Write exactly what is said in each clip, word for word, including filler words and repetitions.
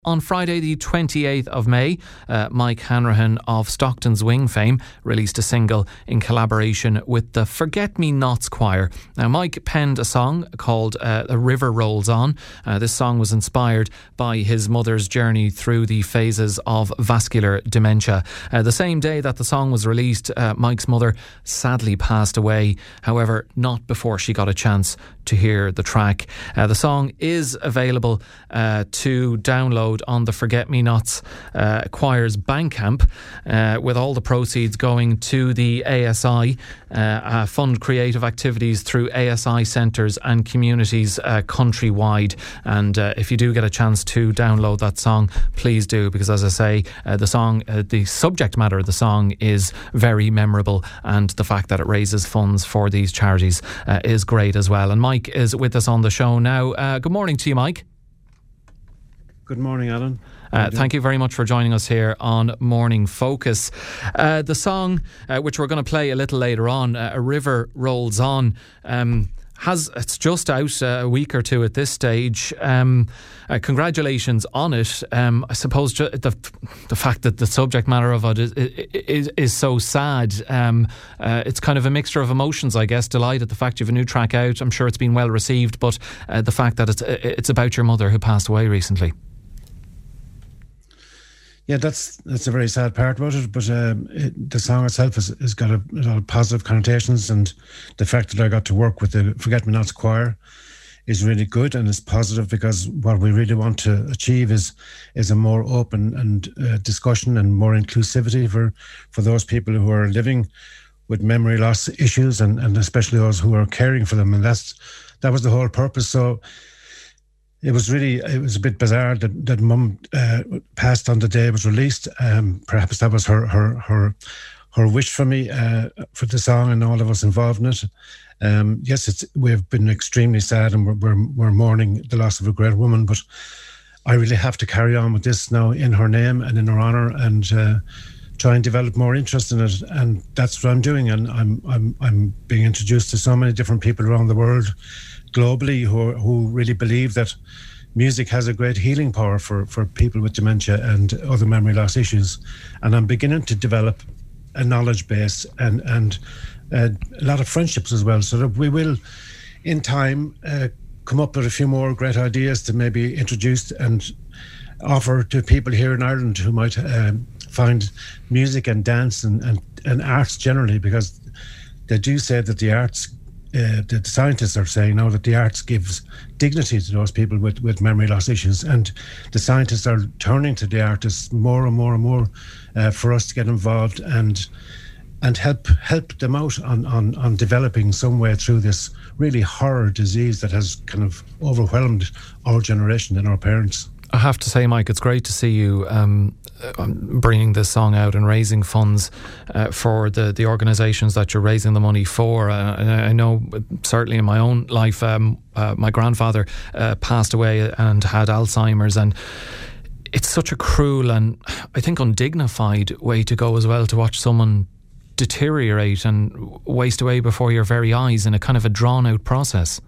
On Friday the twenty-eighth of May, uh, Mike Hanrahan of Stockton's Wing fame released a single in collaboration with the Forget Me Nots Choir. Now, Mike penned a song called uh, The River Rolls On. Uh, this song was inspired by his mother's journey through the phases of vascular dementia. Uh, the same day that the song was released, uh, Mike's mother sadly passed away. However, not before she got a chance to hear the track. Uh, the song is available uh, to download on the Forget Me Nots uh, Choir's Bandcamp, uh, with all the proceeds going to the A S I, uh, uh, fund creative activities through A S I centres and communities uh, countrywide. And uh, if you do get a chance to download that song, please do, because as I say, uh, the song, uh, the subject matter of the song is very memorable, and the fact that it raises funds for these charities uh, is great as well. And Mike is with us on the show now. Uh, good morning to you, Mike. Good morning, Alan. Uh, thank you very much for joining us here on Morning Focus. Uh, the song, uh, which we're going to play a little later on, uh, A River Rolls On, um, has it's just out uh, a week or two at this stage. Um, uh, congratulations on it. Um, I suppose ju- the the fact that the subject matter of it is is, is so sad. Um, uh, it's kind of a mixture of emotions, I guess. Delight at the fact you have a new track out. I'm sure it's been well received, but uh, the fact that it's it's about your mother who passed away recently. Yeah, that's that's a very sad part about it, but um, it, the song itself has, has got a, a lot of positive connotations, and the fact that I got to work with the Forget Me Nots Choir is really good, and it's positive, because what we really want to achieve is is a more open and uh, discussion and more inclusivity for, for those people who are living with memory loss issues, and, and especially those who are caring for them, and that's that was the whole purpose. So It was really, it was a bit bizarre that, that Mum uh, passed on the day it was released. Um, perhaps that was her her her her wish for me, uh, for the song, and all of us involved in it. Um, yes, it's we've been extremely sad, and we're, we're we're mourning the loss of a great woman. But I really have to carry on with this now in her name and in her honour, and uh, try and develop more interest in it. And that's what I'm doing. And I'm I'm I'm being introduced to so many different people around the world, globally, who who really believe that music has a great healing power for, for people with dementia and other memory loss issues. And I'm beginning to develop a knowledge base and, and uh, a lot of friendships as well, so that we will, in time, uh, come up with a few more great ideas to maybe introduce and offer to people here in Ireland who might um, find music and dance and, and, and arts generally, because they do say that the arts Uh, the scientists are saying now that the arts gives dignity to those people with, with memory loss issues, and the scientists are turning to the artists more and more and more uh, for us to get involved and and help help them out on, on, on developing some way through this really horror disease that has kind of overwhelmed our generation and our parents. I have to say, Mike, it's great to see you um, bringing this song out and raising funds uh, for the, the organisations that you're raising the money for. Uh, and I know, certainly in my own life, um, uh, my grandfather uh, passed away and had Alzheimer's, and it's such a cruel and, I think, undignified way to go as well, to watch someone deteriorate and waste away before your very eyes in a kind of a drawn-out process.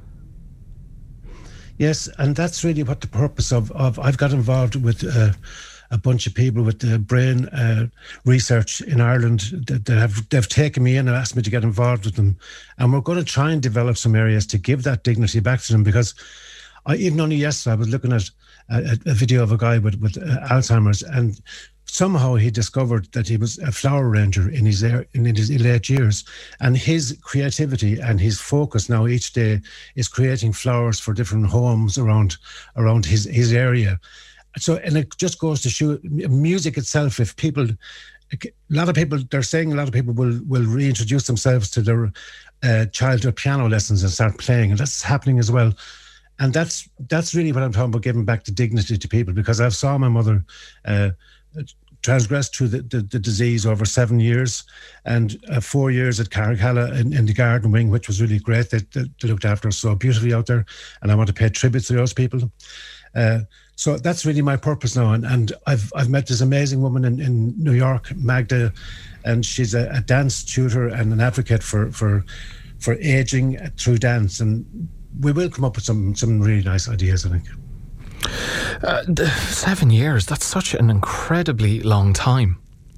Yes, and that's really what the purpose of, of I've got involved with uh, a bunch of people with uh, brain uh, research in Ireland that, that have they've taken me in and asked me to get involved with them, and we're going to try and develop some areas to give that dignity back to them. Because I, even only yesterday I was looking at a, a video of a guy with, with uh, Alzheimer's, and somehow he discovered that he was a flower arranger in his in his late years, and his creativity and his focus now each day is creating flowers for different homes around around his his area. So, and it just goes to show music itself. If people, a lot of people, they're saying a lot of people will will reintroduce themselves to their uh, childhood piano lessons and start playing, and that's happening as well. And that's that's really what I'm talking about, giving back the dignity to people, because I've saw my mother Uh, transgressed through the, the, the disease over seven years and uh, four years at Carricalla in, in the Garden Wing, which was really great. They, they, they looked after us so beautifully out there, and I want to pay tribute to those people. Uh, so that's really my purpose now. And, and I've I've met this amazing woman in, in New York, Magda, and she's a, a dance tutor and an advocate for, for, for ageing through dance. And we will come up with some, some really nice ideas, I think. Uh, the seven years, that's such an incredibly long time.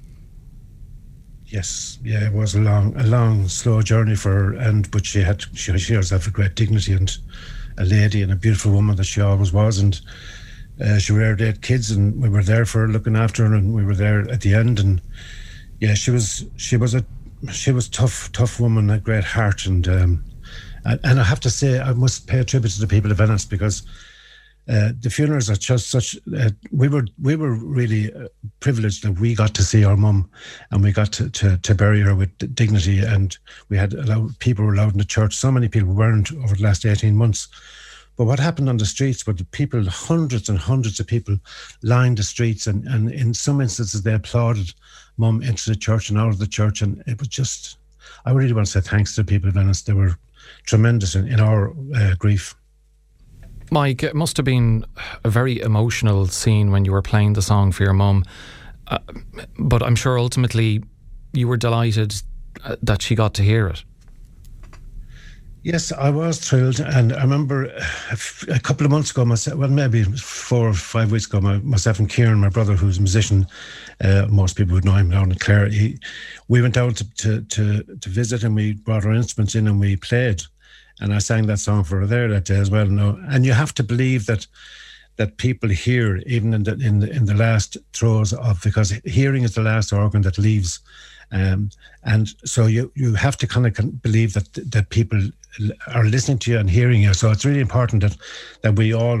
Yes, yeah, it was a long, a long, slow journey for her, and but she had, she, she herself a great dignity and a lady and a beautiful woman that she always was, and uh, she reared eight kids, and we were there for her, looking after her, and we were there at the end, and yeah, she was, she was a, she was tough, tough woman, a great heart, and um, and, and I have to say, I must pay a tribute to the people of Venice, because Uh, the funerals are just such. Uh, we were we were really uh, privileged that we got to see our mum, and we got to, to, to bury her with dignity. And we had allowed, people were allowed in the church. So many people weren't over the last eighteen months. But what happened on the streets were the people, hundreds and hundreds of people, lined the streets, and, and in some instances they applauded mum into the church and out of the church, and it was just. I really want to say thanks to the people of Venice. They were tremendous in, in our uh, grief. Mike, it must have been a very emotional scene when you were playing the song for your mum, uh, but I'm sure ultimately you were delighted uh, that she got to hear it. Yes, I was thrilled, and I remember a, a couple of months ago, myself, well, maybe four or five weeks ago, my, myself and Kieran, my brother, who's a musician, uh, most people would know him down in Clare, he, we went down to, to, to, to visit, and we brought our instruments in and we played. And I sang that song for her there that day as well. No, and you have to believe that that people hear, even in the in the, in the last throes of, because hearing is the last organ that leaves, um, and so you you have to kind of believe that that people are listening to you and hearing you. So it's really important that that we all.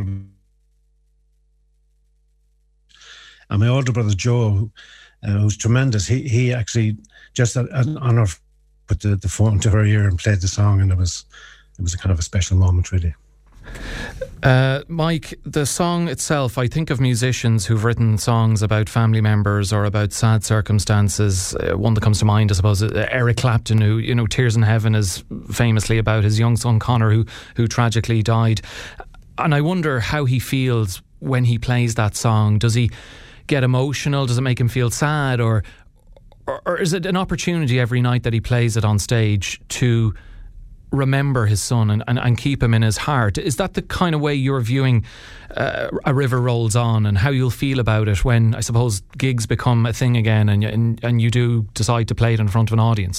And my older brother Joe, uh, who's tremendous, he he actually just an honour put the, the phone to her ear and played the song, and it was. It was a kind of a special moment, really. Uh, Mike, the song itself, I think of musicians who've written songs about family members or about sad circumstances. Uh, one that comes to mind, I suppose, uh, Eric Clapton, who, you know, Tears in Heaven is famously about his young son Connor, who, who tragically died. And I wonder how he feels when he plays that song. Does he get emotional? Does it make him feel sad? Or, or, or is it an opportunity every night that he plays it on stage to remember his son and, and, and keep him in his heart? Is that the kind of way you're viewing uh, A River Rolls On, and how you'll feel about it when, I suppose, gigs become a thing again and, and, and you do decide to play it in front of an audience?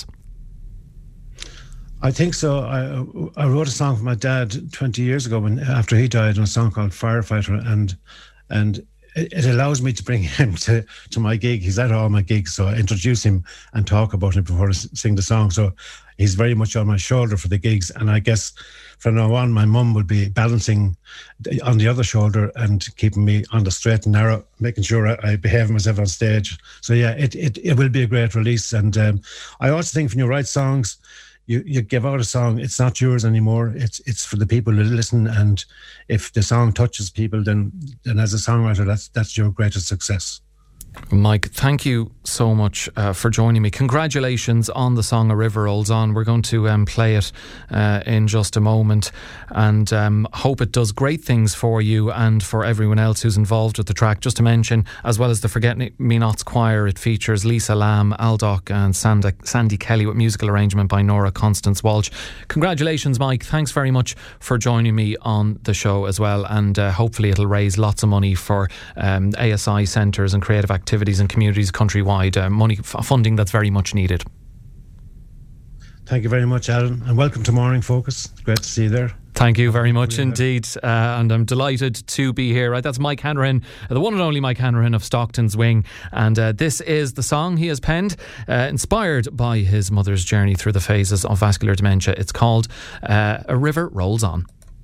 I think so. I, I wrote a song for my dad twenty years ago when after he died, a song called Firefighter, and and it, it allows me to bring him to, to my gig. He's at all my gigs, so I introduce him and talk about him before I sing the song. So he's very much on my shoulder for the gigs, and I guess from now on my mum will be balancing on the other shoulder and keeping me on the straight and narrow, making sure I, I behave myself on stage. So yeah, it it, it will be a great release. And um, I also think when you write songs, you, you give out a song, it's not yours anymore. It's it's for the people who listen, and if the song touches people, then then as a songwriter, that's that's your greatest success. Mike, thank you so much uh, for joining me. Congratulations on the song A River Rolls On. We're going to um, play it uh, in just a moment, and um, hope it does great things for you and for everyone else who's involved with the track. Just to mention, as well as the Forget Me Nots Choir, it features Lisa Lamb, Aldoc and Sandy, Sandy Kelly, with musical arrangement by Nora Constance Walsh. Congratulations, Mike. Thanks very much for joining me on the show as well, and uh, hopefully it'll raise lots of money for um, A S I centres and creative activities activities and communities countrywide, uh, money f- funding that's very much needed. Thank you very much, Alan, and welcome to Morning Focus. Great to see you there. Thank you very much indeed, uh, and I'm delighted to be here. Right, that's Mike Hanrahan, the one and only Mike Hanrahan of Stockton's Wing, and uh, this is the song he has penned, uh, inspired by his mother's journey through the phases of vascular dementia. It's called uh, A River Rolls On.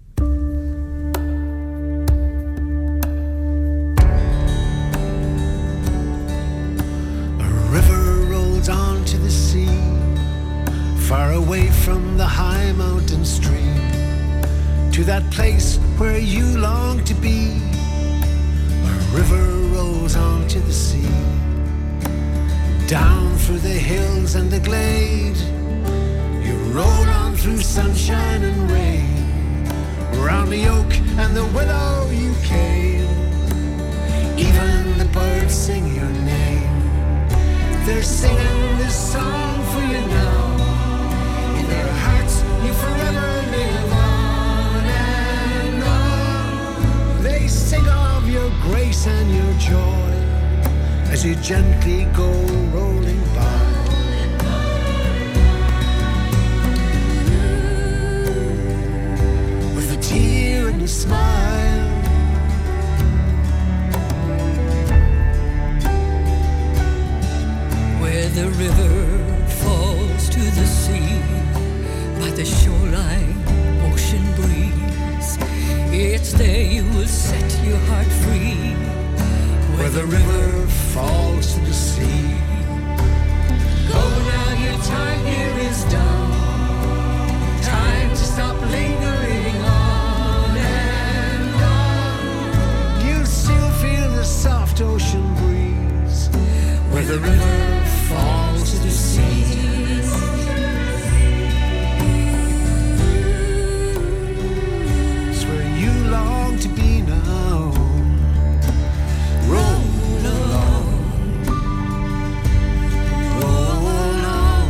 Far away from the high mountain stream, to that place where you long to be. A river rolls on to the sea, down through the hills and the glade. You roll on through sunshine and rain, round the oak and the willow you came. Even the birds sing your name. They're singing this song for you now. In their hearts you forever live on and on. They sing on. your grace and your joy as you gently go rolling by. With a tear and a smile, where the river falls to the sea, by the shoreline, ocean breeze, it's there you will set your heart free. where the river falls to the sea. Go now, your time here is done. Time to stop lingering on and on. You still feel the soft ocean breeze where the river falls to the sea. It's where you long to be now. Roll along, roll on.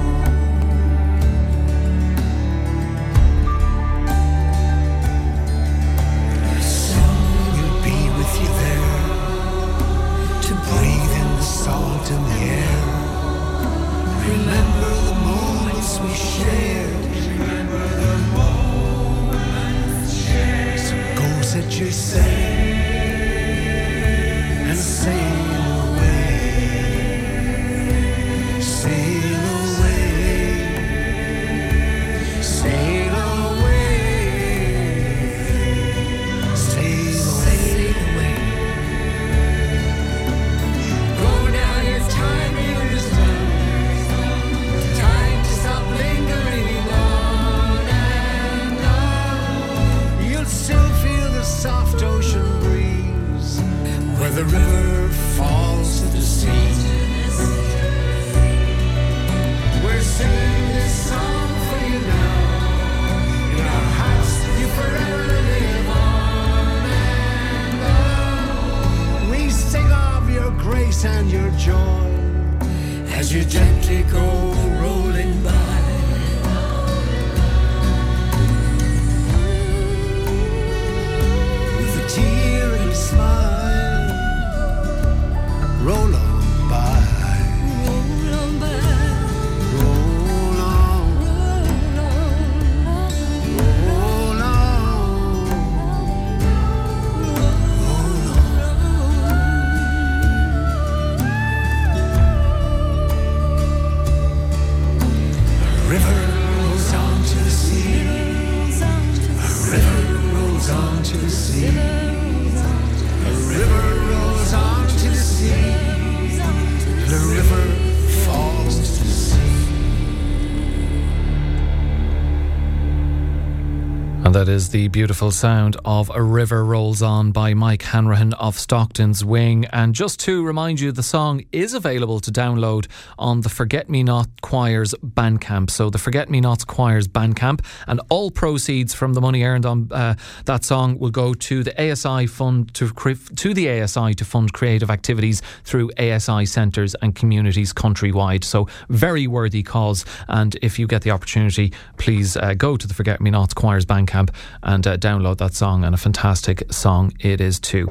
Soon you'll be with you there to breathe in the salt and the air. Remember the moments we shared. Remember the moments shared. So go set your sail and sail away, sail away, sail away, sail away. Go now, your time here is done. Time to stop lingering on and on. You'll still feel the soft ocean breeze where the river falls to the sea. We're singing this song for you now. In our hearts you forever live on and on. We sing of your grace and your joy as you gently go rolling by. With a tear and a smile, roll on by, Roll on by, roll on, roll on, roll on. A river rolls on to the sea. A river rolls on to the sea. A river rolls on to the sea. The river falls to the sea. And that is the beautiful sound of A River Rolls On by Mike Hanrahan of Stockton's Wing. And just to remind you, the song is available to download on the Forget Me Not Choir's Bandcamp. So the Forget Me Not Choir's Bandcamp, and all proceeds from the money earned on uh, that song will go to the A S I fund to cre- to the A S I to fund creative activities through A S I centres and communities countrywide. So very worthy cause. And if you get the opportunity, please uh, go to the Forget Me Not Choir's Bandcamp and uh, download that song, and a fantastic song it is too.